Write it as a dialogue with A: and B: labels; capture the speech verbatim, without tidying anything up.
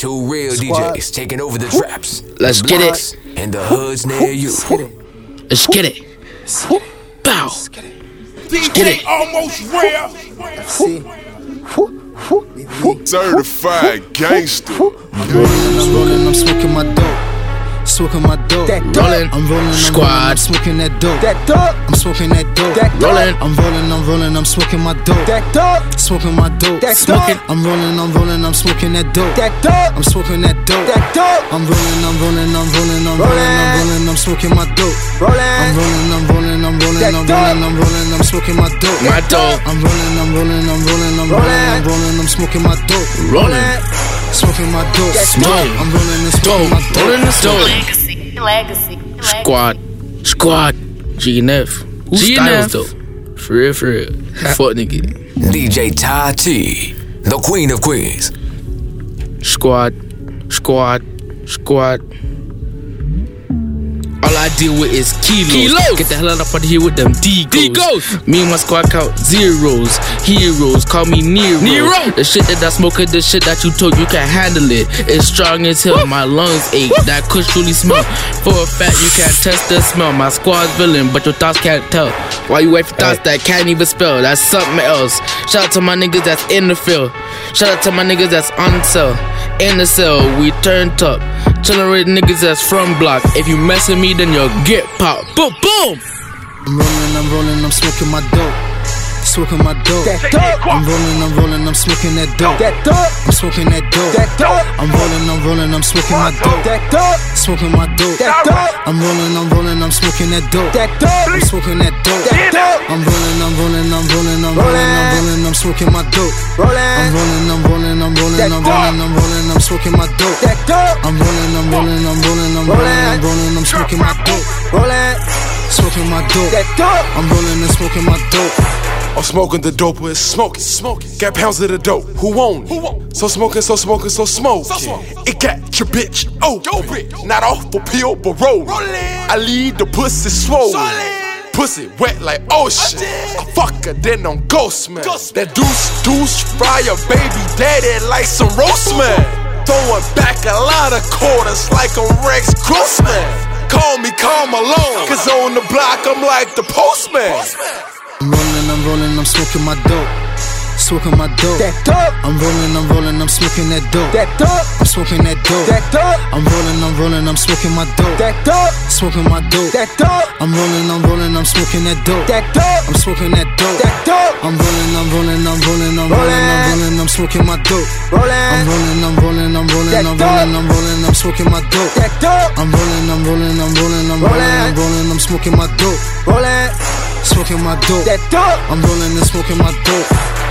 A: Two real Squad. D Js taking over the traps.
B: Let's
A: the
B: get it.
A: And the hoods near you.
B: Let's get it. Bow.
C: D J almost rare. Certified gangster.
D: I'm rolling, I'm rolling, I'm smoking my dope. Smoking my dope.
B: Rolling.
D: I'm rolling, I'm
B: Squad.
D: rolling, I'm smoking that dope.
E: That dope.
D: I'm smoking that dope.
E: That dope.
B: Rolling.
D: I'm rolling, I'm rolling, I'm smoking my dope.
E: That dope.
D: Smoking my dope.
E: That
D: Smoking.
E: dope.
D: I'm rolling, I'm rolling, I'm smoking that dope.
E: That dope.
D: I'm smoking that dope.
E: That dope.
D: I'm rolling, I'm rolling, I'm rolling, I'm rolling, I'm rolling, I'm smoking my dope.
E: Rolling.
D: I'm rolling, I'm rolling, I'm rolling,
E: That
D: I'm
E: dope.
D: rolling, I'm rolling, I'm smoking my dope.
B: My dope.
D: I'm rolling, I'm rolling, I'm rolling, I'm rolling, I'm rolling, I'm smoking my dope.
B: Rolling.
D: Smoking my dope.
B: Smoke.
D: I'm rolling and smoking my dope.
B: Rolling the dope.
F: Legacy, legacy, legacy.
B: Squad. Squad. G N F. Who
G: G N F?
B: styles though? For real, for real. Fuck nigga.
A: D J Ty T, the Queen of Queens.
B: Squad. Squad. Squad. All I deal with is kilos.
G: Kilos.
B: Get the hell out up out of here with them D-goes.
G: D-goes.
B: Me and my squad count zeros. Heroes, call me Nero.
G: Nero.
B: The shit that I smoke is the shit that you told you can handle it. It's strong as hell, my lungs ache. That kush truly smell. For a fact, you can't test the smell. My squad's villain, but your thoughts can't tell. Why you wait for thoughts that can't even spell? That's something else. Shout out to my niggas that's in the field. Shout out to my niggas that's on sale. In the cell, we turned up. Chillin' with niggas that's from block. If you mess with me, then you'll get popped. Boom, boom!
D: I'm rolling, I'm rolling, I'm smoking my dope. Smoking my dope.
E: That dope.
D: I'm rolling, I'm rolling, I'm smoking that dope.
E: That dope.
D: I'm smoking that dope.
E: That dope.
D: I'm rolling, I'm rolling, I'm smoking my dope.
E: That dope.
D: Smoking my dope.
E: That dope.
D: I'm rolling, I'm rolling, I'm smoking that dope.
E: That dope.
D: I'm smoking that dope.
E: That dope.
D: I'm rolling, I'm rolling, I'm rolling, I'm rolling, I'm rolling, I'm smoking my dope. I'm
E: Rolling.
D: rolling, I'm rolling, I'm rolling,
E: That
D: I'm
E: dope.
D: rolling, I'm rolling, I'm smoking my dope.
E: That dope.
D: I'm rolling, I'm rolling, I'm rolling, I'm rolling, I'm rolling, I'm smoking my dope.
E: Rolling.
D: Smoking my dope.
E: That dope.
D: I'm rolling and smoking my dope.
C: I'm smoking the dope, but it's smoking, smoking. Got pounds of the dope, who won't? Who won't? So smoking, so smoking, so smoking. It got your bitch, oh, yo, bitch. Not off a pill, but roll. I lead the pussy swole. Pussy wet like ocean. I fuck her, then I'm ghost man. That deuce, deuce, fryer, baby daddy like some roast man. Throwing back a lot of quarters like I'm Rex Grossman. Call me Karl Malone, cause on the block I'm like the postman.
D: I'm rolling, I'm rolling, I'm smoking my dope. Smoking my dope.
E: That dope.
D: I'm rolling, I'm rolling, I'm smoking that dope.
E: That dope.
D: I'm smoking that dope.
E: That dope.
D: I'm rolling, I'm rolling, I'm smoking my dope.
E: That dope.
D: Smoking my dope.
E: That dope.
D: I'm rolling, I'm rolling, I'm smoking that dope.
E: That dope.
D: I'm smoking that dope.
E: That dope.
D: I'm rolling, I'm rolling, I'm rolling, I'm rolling, I'm rolling, I'm smoking my dope. I'm
E: Rolling.
D: rolling, I'm rolling, I'm rolling,
E: That
D: I'm
E: dope.
D: rolling, I'm rolling, I'm smoking my dope.
E: That dope.
D: I'm rolling, I'm rolling, I'm rolling, I'm rolling, I'm rolling, I'm smoking my dope.
E: Rolling.
D: Smoking my dope.
E: That dope.
D: I'm rolling and smoking my dope.